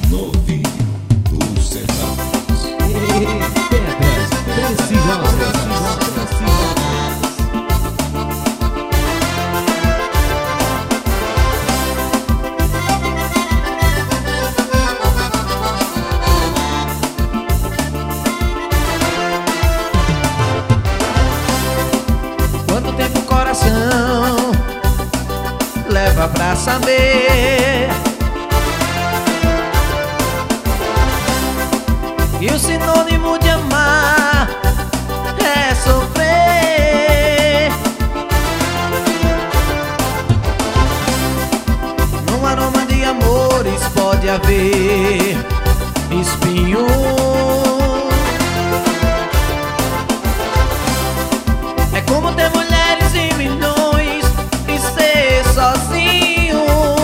Novinho dos Serranos. Pedras preciosas. Quanto tempo o coração leva pra saber que o sinônimo de amar é sofrer? Num aroma de amores pode haver espinho. É como ter mulheres e milhões e ser sozinho.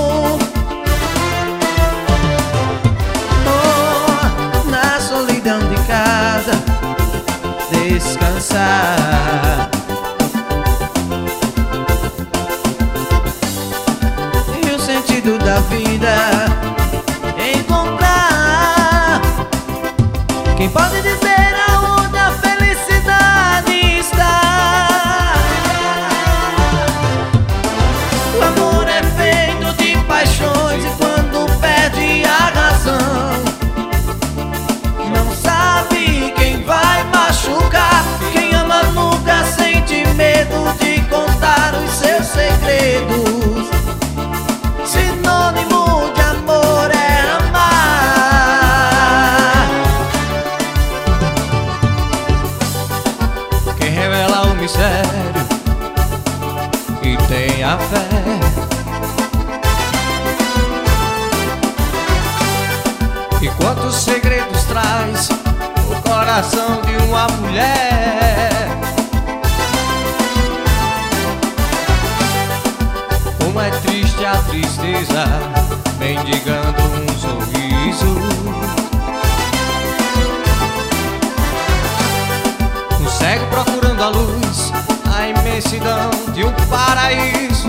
Oh, na solidão de casa descansar. E o sentido da vida encontrar. Quem pode dizer aonde a felicidade está? O amor é feito de paixões e quando perde a razão, não sabe quem vai machucar. Quem ama nunca sente medo de contar os seus segredos. Sinônimo de amor é amar. Quem revela o mistério e tem a fé, e quantos segredos traz o coração de uma mulher. Como é triste a tristeza mendigando um sorriso. Um cego procurando a luz, a imensidão de um paraíso.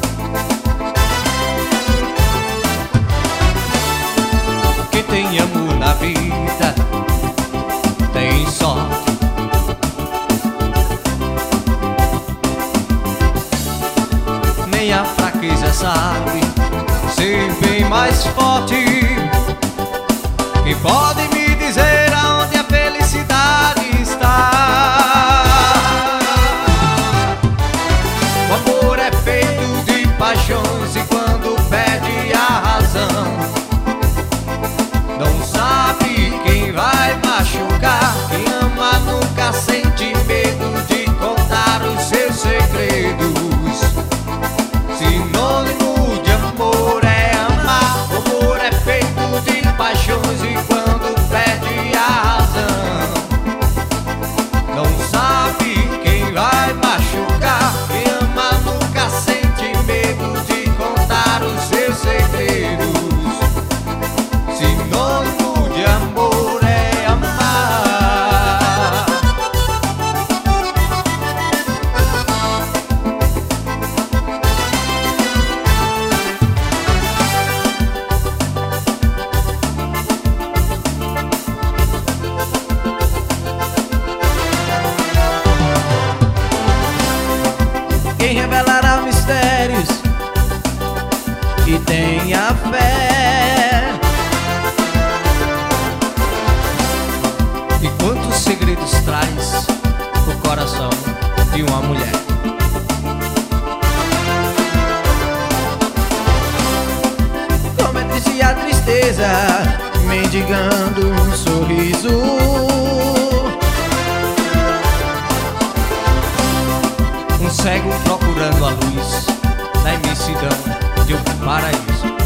Quem tem amor na vida tem sorte. Nem a fraqueza sabe ser bem mais forte. Quem pode me dizer aonde a felicidade está? O amor é feito de paixões e quando perde a razão, não sabe quem vai machucar. Quem ama nunca sente medo de contar os seus segredos. Sinônimo de amor é amar. O amor é feito de paixões e quando perde a razão, não sabe quem vai machucar. Quem ama nunca sente medo de contar os seus segredos. Sinônimo de amor é amar. Quem revelará mistérios e tenha fé, e quantos segredos traz o coração de uma mulher. Como é triste a tristeza mendigando um sorriso. Um cego procurando a luz na imensidão de um paraíso.